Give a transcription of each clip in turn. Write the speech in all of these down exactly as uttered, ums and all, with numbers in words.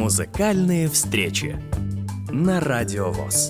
Музыкальные встречи на Радио ВОС.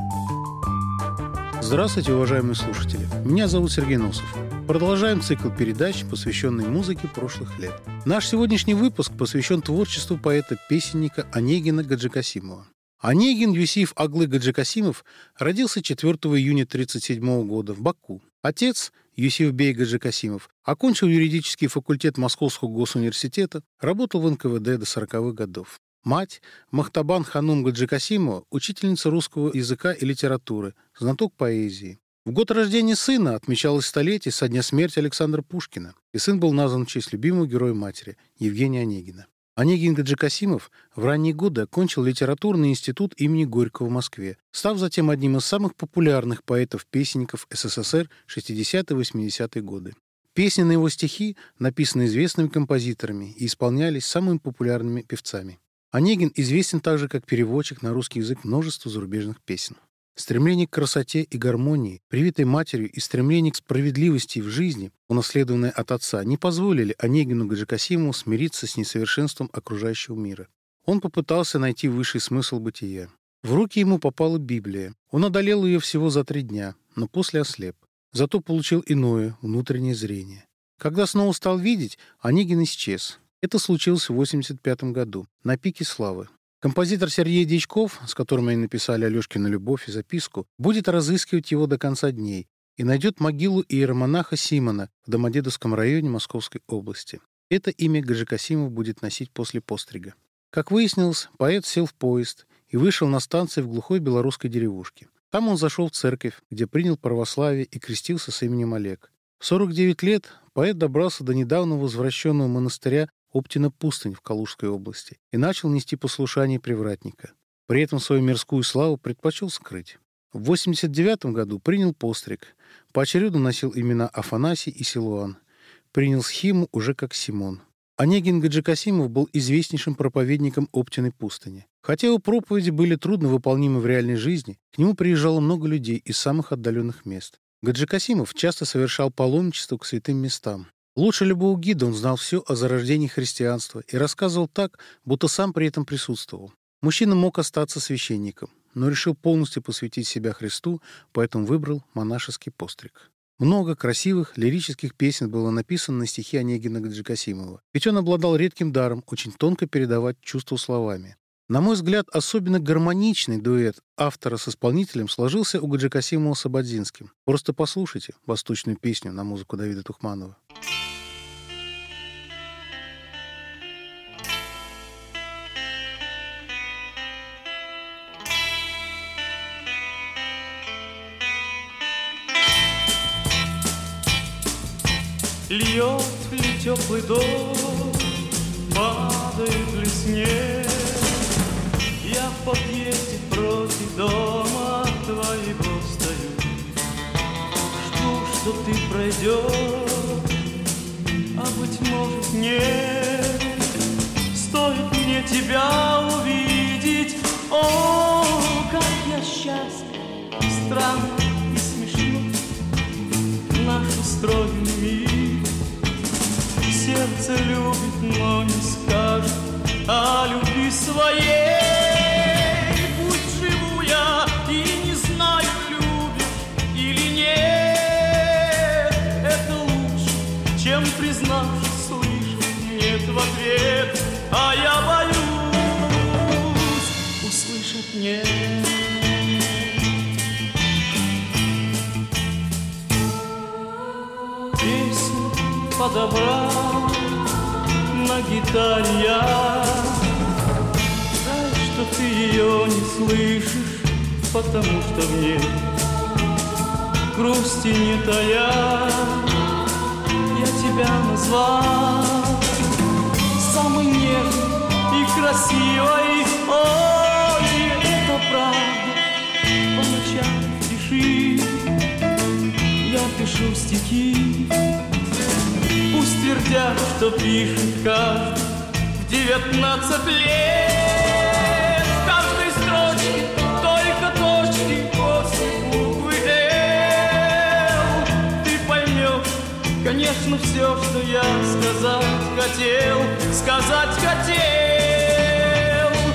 Здравствуйте, уважаемые слушатели. Меня зовут Сергей Носов. Продолжаем цикл передач, посвященный музыке прошлых лет. Наш сегодняшний выпуск посвящен творчеству поэта-песенника Онегина Гаджикасимова. Онегин Юсиф Аглы Гаджикасимов родился четвёртого июня тысяча девятьсот тридцать седьмого года в Баку. Отец, Юсифбей Гаджикасимов, окончил юридический факультет Московского госуниверситета, работал в эн ка вэ дэ до сороковых годов. Мать, Махтабан Ханум Гаджикасимова, учительница русского языка и литературы, знаток поэзии. В год рождения сына отмечалось столетие со дня смерти Александра Пушкина, и сын был назван в честь любимого героя матери Евгения Онегина. Онегин Гаджикасимов в ранние годы окончил литературный институт имени Горького в Москве, став затем одним из самых популярных поэтов-песенников эс эс эс эр шестидесятые-восьмидесятые годы. Песни на его стихи написаны известными композиторами и исполнялись самыми популярными певцами. Онегин известен также как переводчик на русский язык множества зарубежных песен. Стремление к красоте и гармонии, привитой матерью, и стремление к справедливости в жизни, унаследованное от отца, не позволили Онегину Гаджикасимову смириться с несовершенством окружающего мира. Он попытался найти высший смысл бытия. В руки ему попала Библия. Он одолел ее всего за три дня, но после ослеп. Зато получил иное, внутреннее зрение. Когда снова стал видеть, Онегин исчез. Это случилось в восемьдесят пятом году, на пике славы. Композитор Сергей Дьячков, с которым они написали «Алешкину любовь» и записку, будет разыскивать его до конца дней и найдет могилу иеромонаха Симона в Домодедовском районе Московской области. Это имя Гаджикасимов будет носить после пострига. Как выяснилось, поэт сел в поезд и вышел на станции в глухой белорусской деревушке. Там он зашел в церковь, где принял православие и крестился с именем Олег. В сорок девять лет поэт добрался до недавно возвращенного монастыря Оптина Пустынь в Калужской области и начал нести послушание привратника. При этом свою мирскую славу предпочел скрыть. В восемьдесят девятом году принял постриг. Поочередно носил имена Афанасий и Силуан. Принял схиму уже как Симон. Онегин Гаджикасимов был известнейшим проповедником Оптиной пустыни. Хотя его проповеди были трудновыполнимы в реальной жизни, к нему приезжало много людей из самых отдаленных мест. Гаджикасимов часто совершал паломничество к святым местам. Лучше любого гида он знал все о зарождении христианства и рассказывал так, будто сам при этом присутствовал. Мужчина мог остаться священником, но решил полностью посвятить себя Христу, поэтому выбрал монашеский постриг. Много красивых лирических песен было написано на стихи Онегина Гаджикасимова, ведь он обладал редким даром очень тонко передавать чувства словами. На мой взгляд, особенно гармоничный дуэт автора с исполнителем сложился у Гаджикасимова с Ободзинским. Просто послушайте восточную песню на музыку Давида Тухманова. Льет ли теплый дождь, падает ли снег, я в подъезде против дома твоего стою. Жду, что ты пройдешь, а быть может нет. Стоит мне тебя увидеть, о, как я счастлив, странно и смешно наш устроенный мир. Сердце любит, но не скажет о любви своей. Пусть живу я и не знаю, любишь или нет. Это лучше, чем признавшись, слышать нет в ответ. А я боюсь услышать нет. Песню подобрал на гитаре я. Жаль, что ты ее не слышишь, потому что в ней грусти не тая. Я тебя назвал самой нежной и красивой. Ой, это правда, по ночам в тиши я пишу стихи. Пусть твердят, что пишет каждый в девятнадцать лет. В каждой строчке только точки после буквы «Л». Ты поймешь, конечно, все, что я сказать хотел, сказать хотел.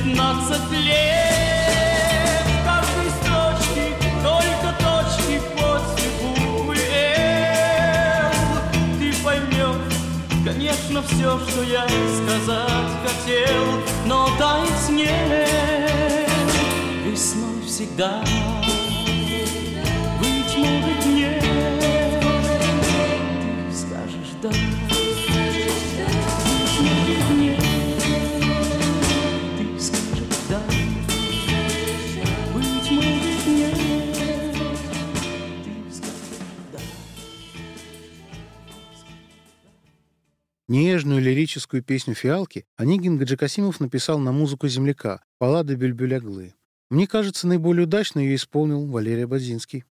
шестнадцать лет. В каждой строчке только точки после буквы «Л». Ты поймешь, конечно, все, что я сказать хотел, но таять нет. Весной всегда, быть может, нет. Ты скажешь «да». Нежную лирическую песню «Фиалки» Онегин Гаджикасимов написал на музыку земляка «Баллады Бюльбюль-Оглы». Мне кажется, наиболее удачно ее исполнил Валерий Ободзинский.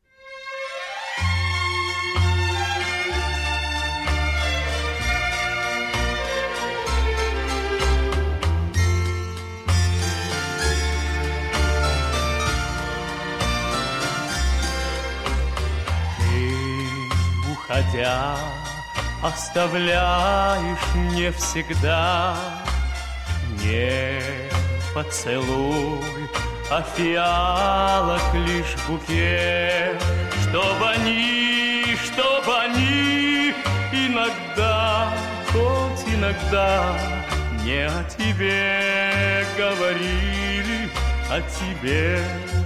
Ты, уходя, оставляешь мне всегда не поцелуй, а фиалок лишь букет, чтоб они, чтоб они иногда, хоть иногда не о тебе говорили, о тебе.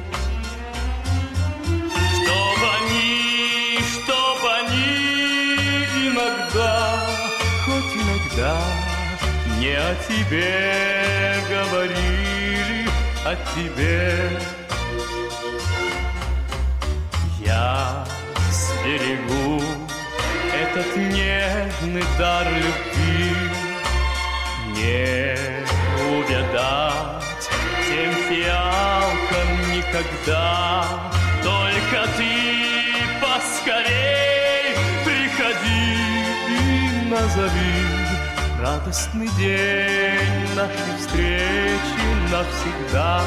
Чтоб они, чтоб они иногда, хоть иногда не о тебе говорили, о тебе. Я сберегу этот нежный дар любви, не увядать тем фиалкам никогда. Только ты поскорей приходи и назови радостный день нашей встречи навсегда.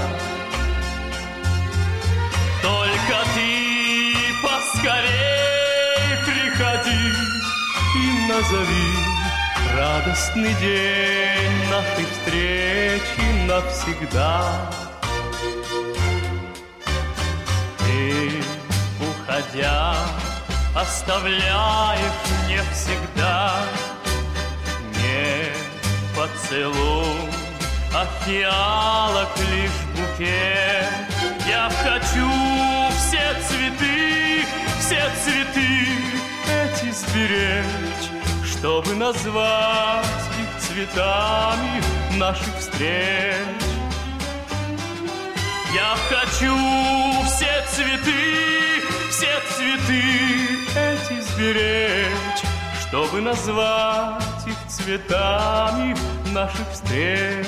Только ты поскорей приходи и назови радостный день нашей встречи навсегда. Ты, уходя, оставляешь мне всегда не поцелуй, а фиалок лишь букет. Я хочу все цветы, все цветы эти сберечь, чтобы назвать их цветами наших встреч. Я хочу все цветы, все цветы эти сберечь, чтобы назвать их цветами наших встреч.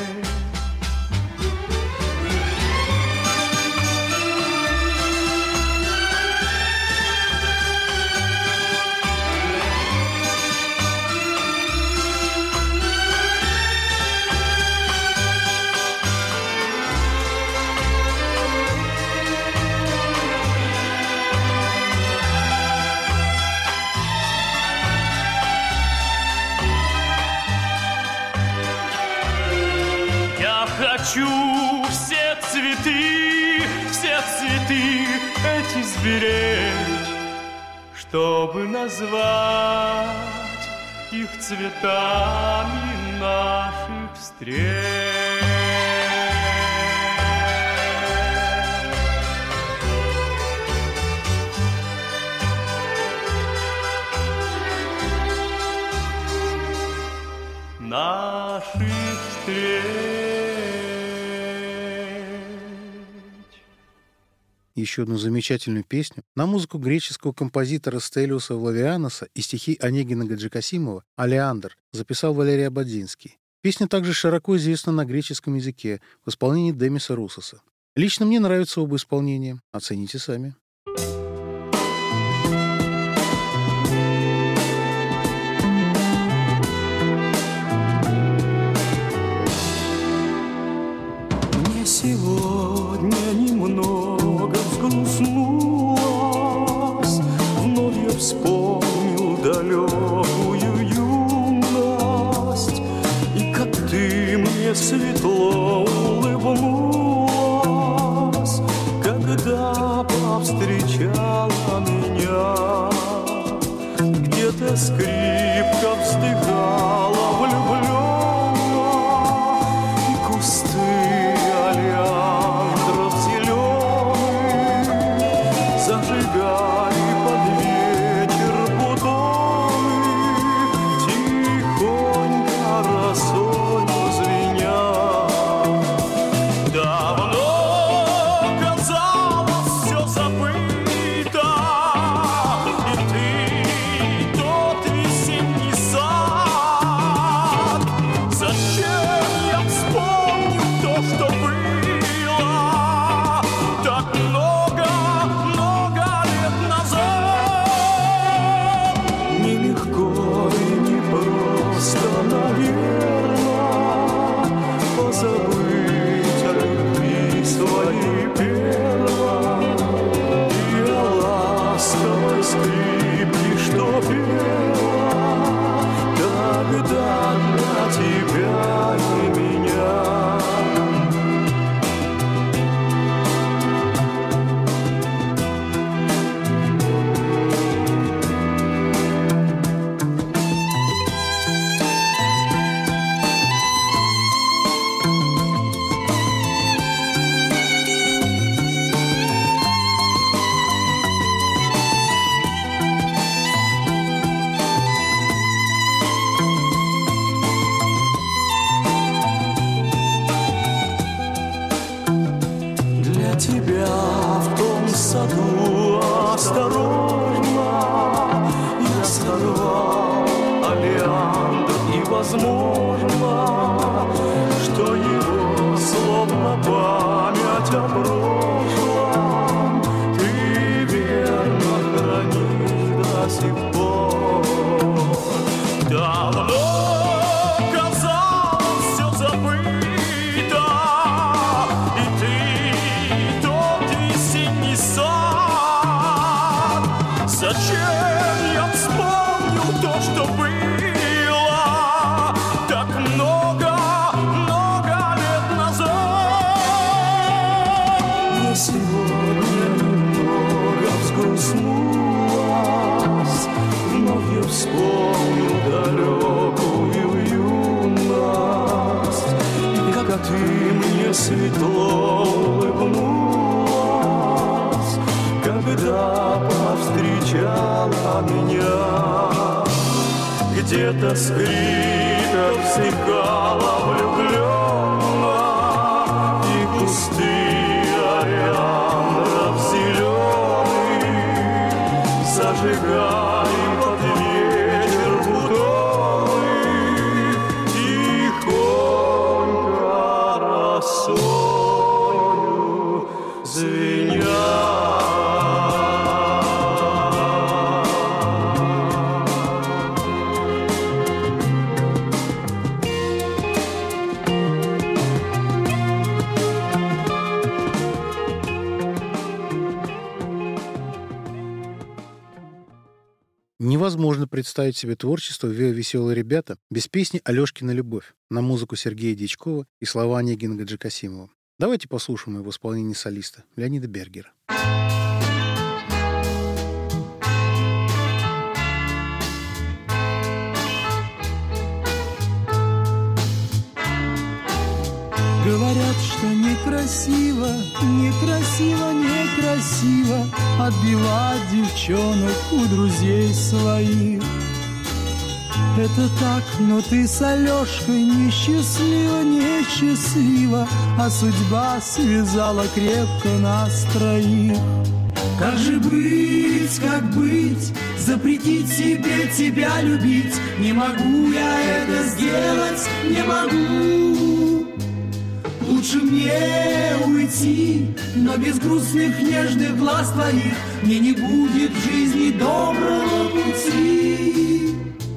Хочу все цветы, все цветы эти сберечь, чтобы назвать их цветами наших встреч. Наших встреч. Еще одну замечательную песню на музыку греческого композитора Стелиуса Влавианоса и стихи Онегина Гаджикасимова «Алеандр» записал Валерий Ободзинский. Песня также широко известна на греческом языке в исполнении Демиса Русоса. Лично мне нравятся оба исполнения. Оцените сами. Мне сегодня немного взгрустнулось, вновь я вспомнил далекую юность, и как ты мне светло улыбнулась. тебя в том саду осторожно я сорвал олеандр, и возможно, что его словно память о прошлом ты верно хранишь до сих пор. Давно казалось все забыто, и ты тот весенний сад. Зачем я вспомнил то, что было так много, много лет назад? Мне сегодня немного взгрустнулось, вновь я вспомнил далекую юность, и как ты мне светло улыбнулась, когда повстречала меня. Где-то скрипят стихала влюбленно, и кусты ориандров зеленых зажигай под вечер бутоны, тихонько росою звеня. Невозможно представить себе творчество «Веселые ребята» без песни «Алешкина любовь» на музыку Сергея Дьячкова и слова Онегина Гаджикасимова. Давайте послушаем его в исполнении солиста Леонида Бергера. Говорят, что некрасиво, некрасиво, некрасиво отбивать девчонок у друзей своих. Это так, но ты с Алешкой несчастлива, несчастлива, а судьба связала крепко нас троих. Как же быть, как быть, запретить себе тебя любить? Не могу я это сделать, не могу. Лучше мне уйти, но без грустных нежных глаз твоих мне не будет в жизни доброго пути.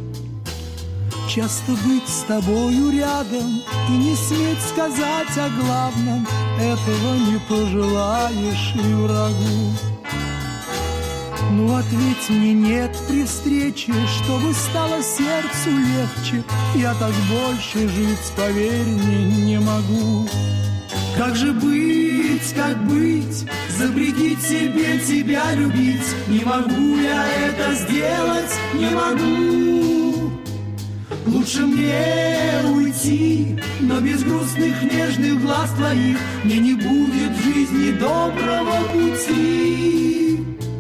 Часто быть с тобою рядом и не сметь сказать о главном, этого не пожелаешь и врагу. Ну ответь мне нет при встрече, чтобы стало сердцу легче, я так больше жить, поверь мне, не могу. Как же быть, как быть, запретить себе тебя любить? Не могу я это сделать, не могу. Лучше мне уйти, но без грустных нежных глаз твоих мне не будет в жизни доброго пути.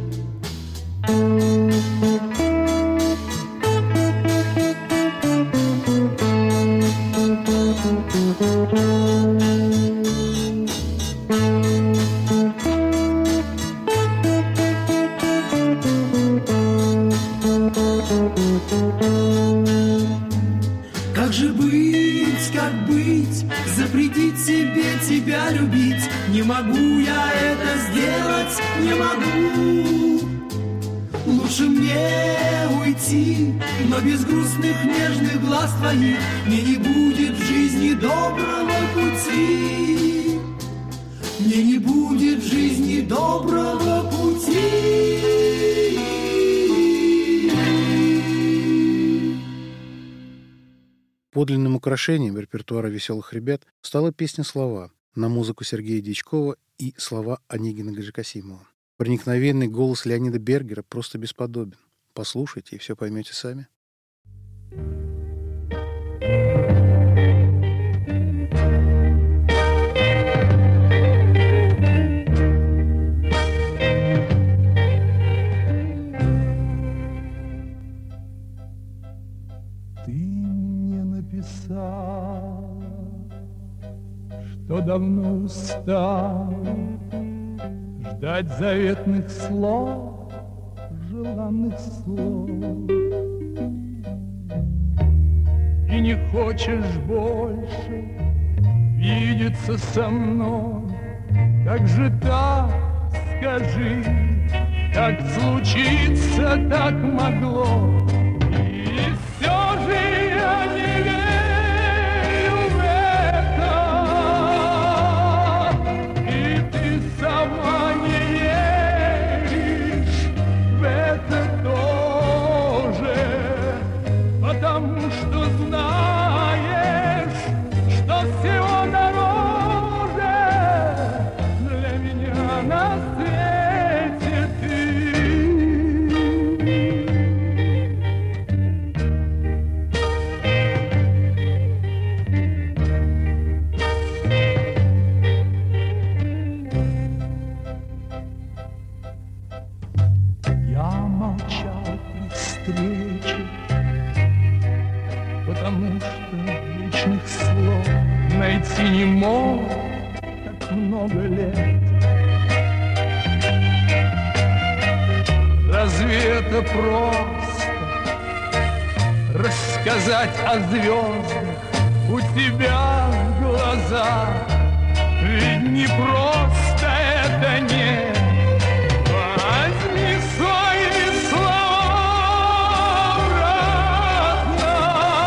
Как же быть, как быть, запретить себе тебя любить? Не могу я это сделать, не могу. Лучше мне уйти, но без грустных нежных глаз твоих мне не будет в жизни доброго пути. Мне не будет в жизни доброго пути. Подлинным украшением репертуара «Веселых ребят» стала песня «Слова» на музыку Сергея Дьячкова и слова Онегина Гаджикасимова. Проникновенный голос Леонида Бергера просто бесподобен. Послушайте, и все поймете сами. Ты мне написал, что давно устал ждать заветных слов, желанных слов. И не хочешь больше видеться со мной, как же так, скажи, как случится, так могло. И все же я не верю в это, и ты сама не веришь в это тоже, потому что знаешь, что всего дороже для меня на свете ты. Я молчал при встрече, потому что личных слов найти не мог так много лет. Разве это просто рассказать о звездах у тебя в глазах? Ведь не просто это, нет. Возьми свои слова обратно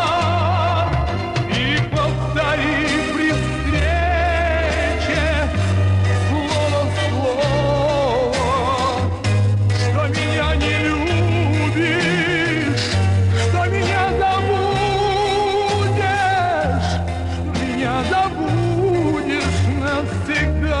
и повтори при встрече слово в слово, что меня не любишь, что меня забудешь, что меня забудешь навсегда.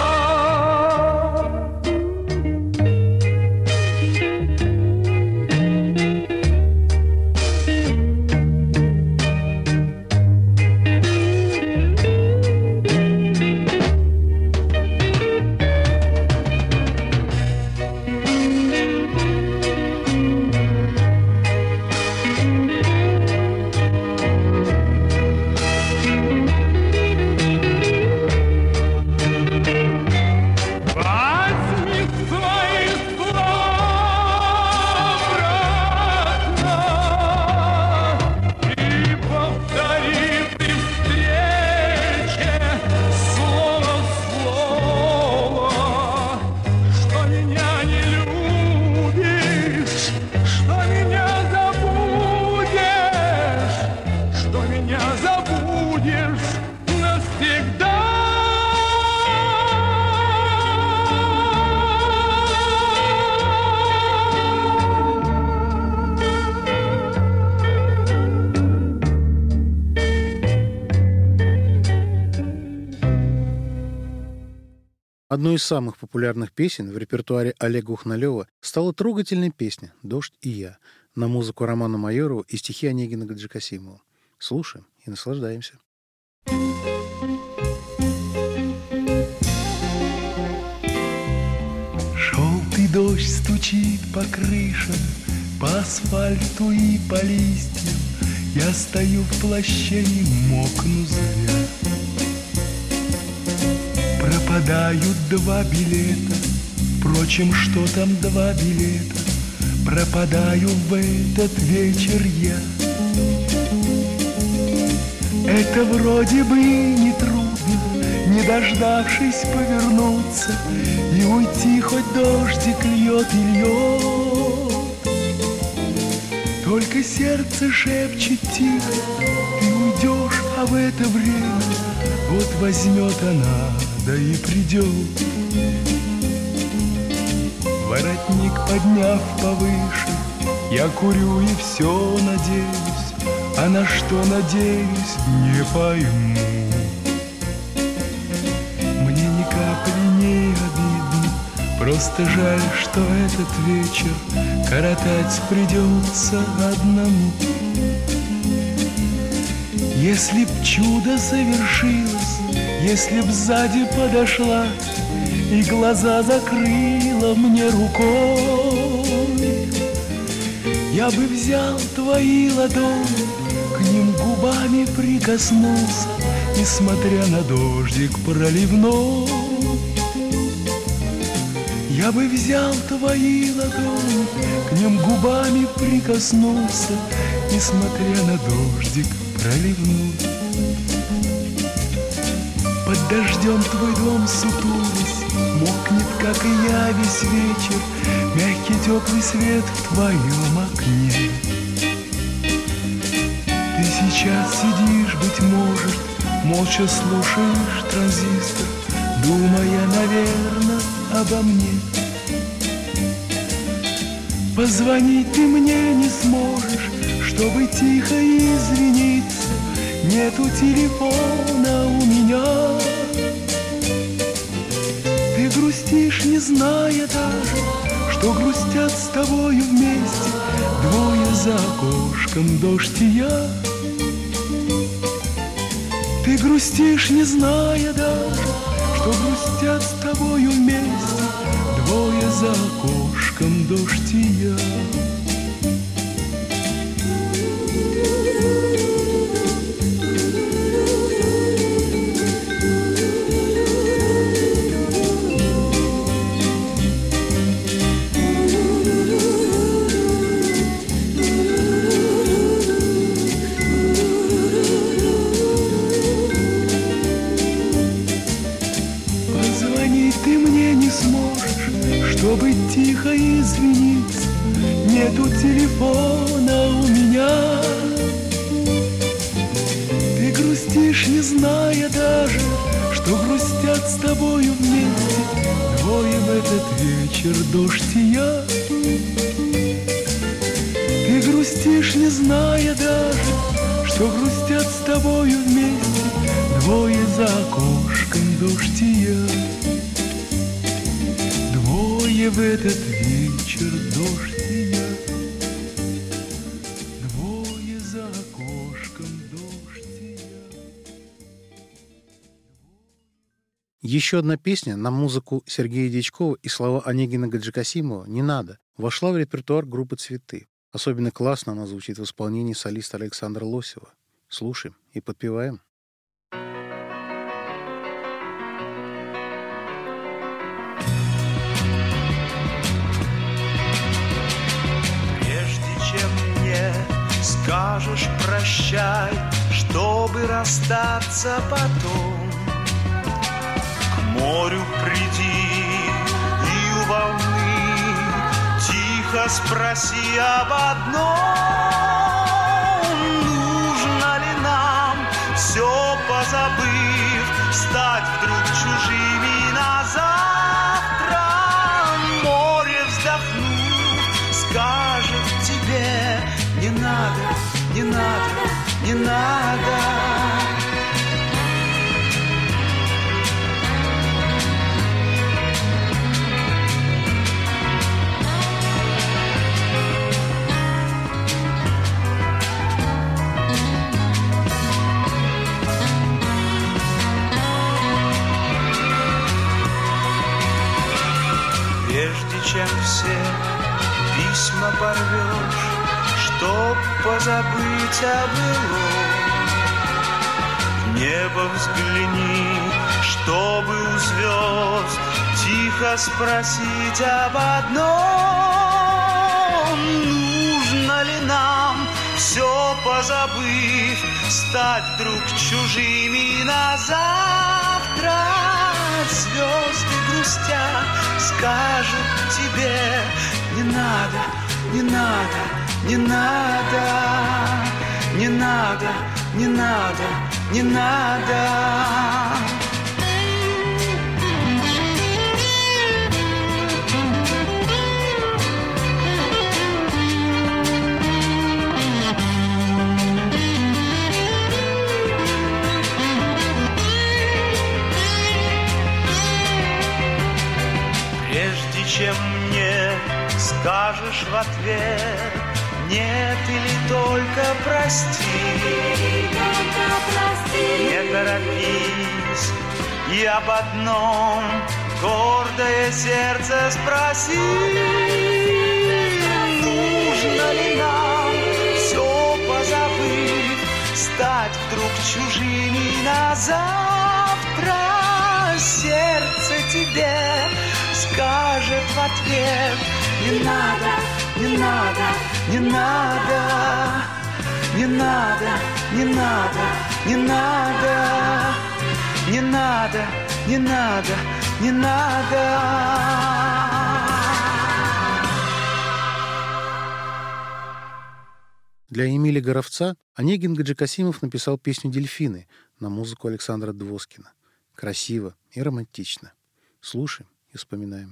Возьми свои слова обратно и повтори при встрече слово в слово, что меня не любишь, что меня забудешь, что меня забудешь навсегда. Одной из самых популярных песен в репертуаре Олега Ухналева стала трогательная песня «Дождь и я» на музыку Романа Майорова и стихи Онегина Гаджикасимова. Слушаем и наслаждаемся. Желтый дождь стучит по крышам, по асфальту и по листьям. Я стою в плаще и мокну зря. Пропадают два билета, впрочем, что там два билета? Пропадаю в этот вечер я. Это вроде бы не трудно, не дождавшись повернуться и уйти, хоть дождик льет и льет. Только сердце шепчет тихо: ты уйдешь, а в это время вот возьмет она, да и придет. Воротник подняв повыше, я курю и все надеюсь, а на что надеюсь, не пойму. Мне ни капли не обидно, просто жаль, что этот вечер коротать придется одному. Если б чудо совершилось, если б сзади подошла и глаза закрыла мне рукой, я бы взял твои ладони, к ним губами прикоснулся, несмотря на дождик проливной. Я бы взял твои ладони, к ним губами прикоснулся, несмотря на дождик проливной. Под дождем твой дом сутулись, мокнет, как и я, весь вечер, мягкий теплый свет в твоем окне. Ты сейчас сидишь, быть может, молча слушаешь транзистор, думая, наверное, обо мне. Позвонить ты мне не сможешь, чтобы тихо извиниться, нету телефона у меня. Ты грустишь, не зная даже, что грустят с тобою вместе двое за окошком, дождь и я. Ты грустишь, не зная даже, что грустят с тобою вместе двое за окошком, дождь и я. Чтобы тихо извиниться, нету телефона у меня. Ты грустишь, не зная даже, что грустят с тобою вместе двое в этот вечер, дождь и я. Ты грустишь, не зная даже, что грустят с тобою вместе двое за окошком, дождь и я. В этот вечер дождь и я, двое за окошком, дождь и я. Еще одна песня на музыку Сергея Дьячкова и слова Онегина Гаджикасимова «Не надо» вошла в репертуар группы «Цветы». Особенно классно она звучит в исполнении солиста Александра Лосева. Слушаем и подпеваем. Скажешь прощай, чтобы расстаться потом. К морю приди и у волны тихо спроси об одном. Нужно ли нам, все позабыв, стать вдруг чужими на завтра? Море вздохнув, скажет тебе: не надо, не надо, не надо. Прежде чем все письма порвешь, чтоб позабыть о былом, в небо взгляни, чтобы у звезд тихо спросить об одном. Нужно ли нам, все позабыв, стать вдруг чужими на завтра? Звезды грустя скажут тебе: не надо, не надо, не надо, не надо, не надо, не надо. Прежде чем мне скажешь в ответ нет или только прости, не торопись и об одном гордое сердце спроси: нужно ли нам, все позабыв, стать вдруг чужими на завтра? Сердце тебе скажет в ответ: не надо, не надо, не надо, не надо, не надо, не надо, не надо, не надо, не надо. Для Эмиля Горовца Онегин Гаджикасимов написал песню «Дельфины» на музыку Александра Двоскина. Красиво и романтично. Слушаем и вспоминаем.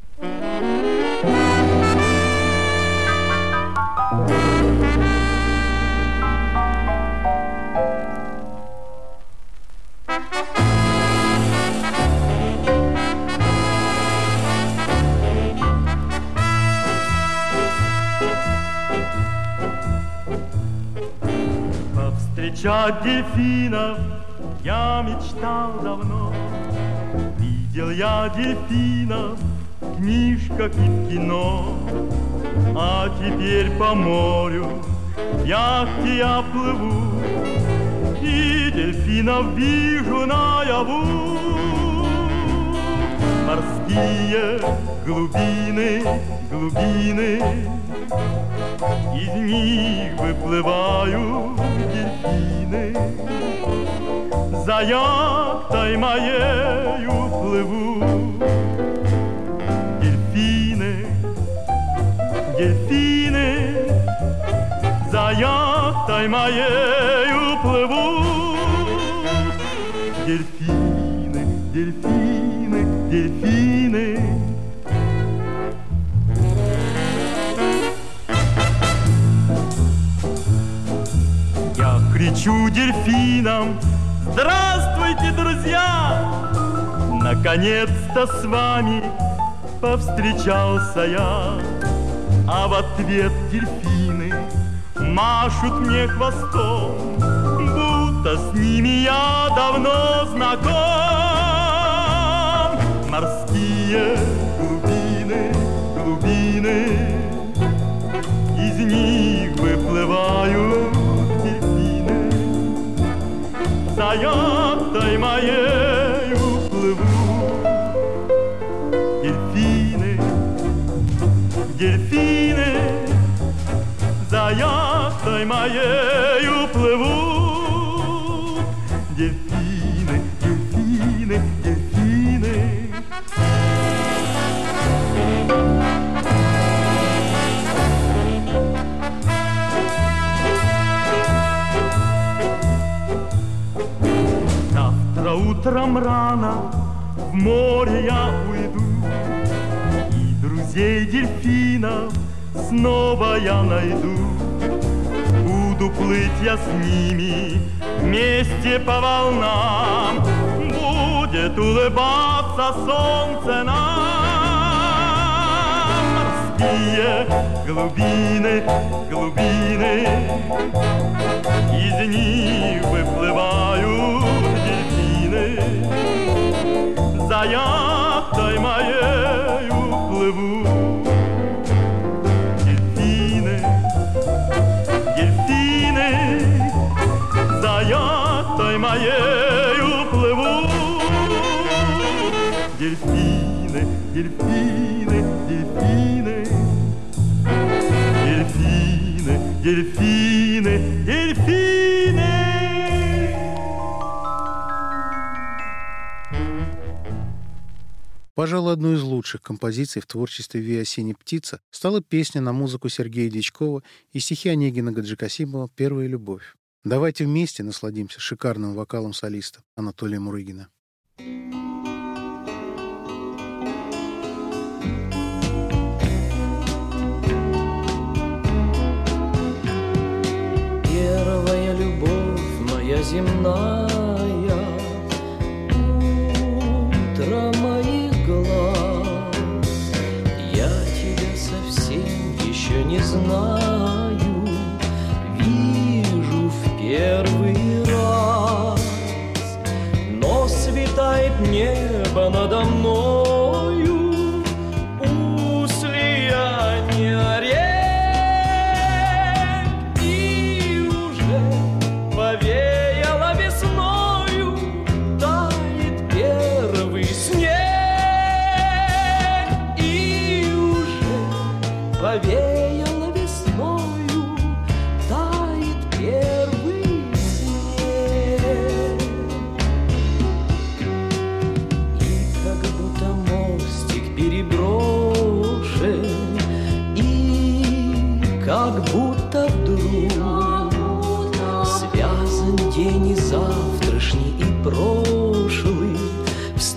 Повстречать дельфинов я мечтал давно. Видел я дельфинов в книжках и в кино. А теперь по морю в яхте я плыву, и дельфинов вижу наяву. Морские глубины, глубины, из них выплывают дельфины. За яхтой моею плыву. Дельфины, дельфины, за яхтой моею плыву. Дельфины, дельфины, дельфины. Я кричу дельфинам: здравствуйте, друзья! Наконец-то с вами повстречался я. А в ответ дельфины машут мне хвостом, будто с ними я давно знаком. Морские глубины, глубины, из них выплывают дельфины. За яхтой моею плыву. Дельфины, дельфины, за яхтой моею плыву. Дельфины, дельфины, дельфины. Завтра утром рано в море я уйду, и друзей дельфинов снова я найду. Буду плыть я с ними вместе по волнам, будет улыбаться солнце нам. Морские глубины, глубины, из них выплывают дельфины. За яхтой моею плыву. Дельфины, дельфины, за яхтой моею плыву. Дельфины, дельфины, дельфины, дельфины, дельфины, дельфины. Пожалуй, одной из лучших композиций в творчестве Ви «Осенняя птица» стала песня на музыку Сергея Дьячкова и стихи Онегина Гаджикасимова «Первая любовь». Давайте вместе насладимся шикарным вокалом солиста Анатолия Мурыгина. Первая любовь моя земная, утро моих глаз, я тебя совсем еще не знаю, вижу в первый раз, но светает небо надо мною, пусть ли я не орел. Повеяло весною, тает первый снег.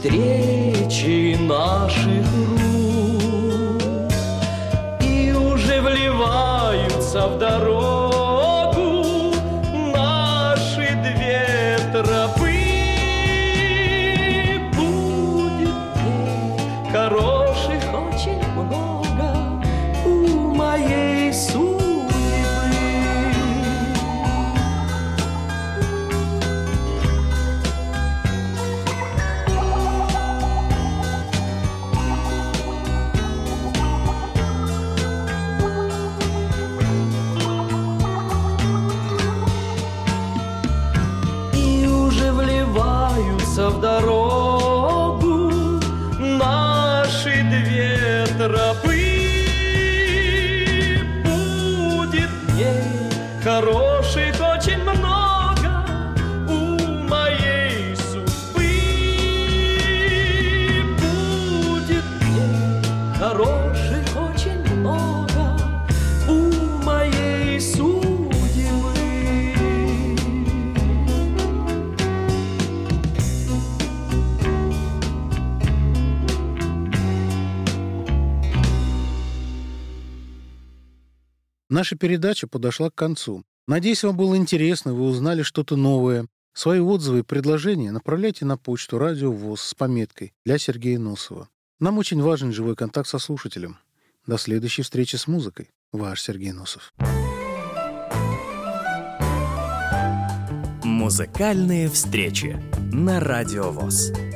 встречи наших рук, и уже вливаются в дорогу наши две тропы. Будет дней хороших очень много у моей судьбы. В дорогу наши две тропы. Будет дней хороших очень много у моей судьбы. Будет дней хороших очень много у моей судьбы. Наша передача подошла к концу. Надеюсь, вам было интересно, вы узнали что-то новое. Свои отзывы и предложения направляйте на почту Радио ВОС с пометкой «Для Сергея Носова». Нам очень важен живой контакт со слушателем. До следующей встречи с музыкой. Ваш Сергей Носов. Музыкальные встречи на Радио ВОС.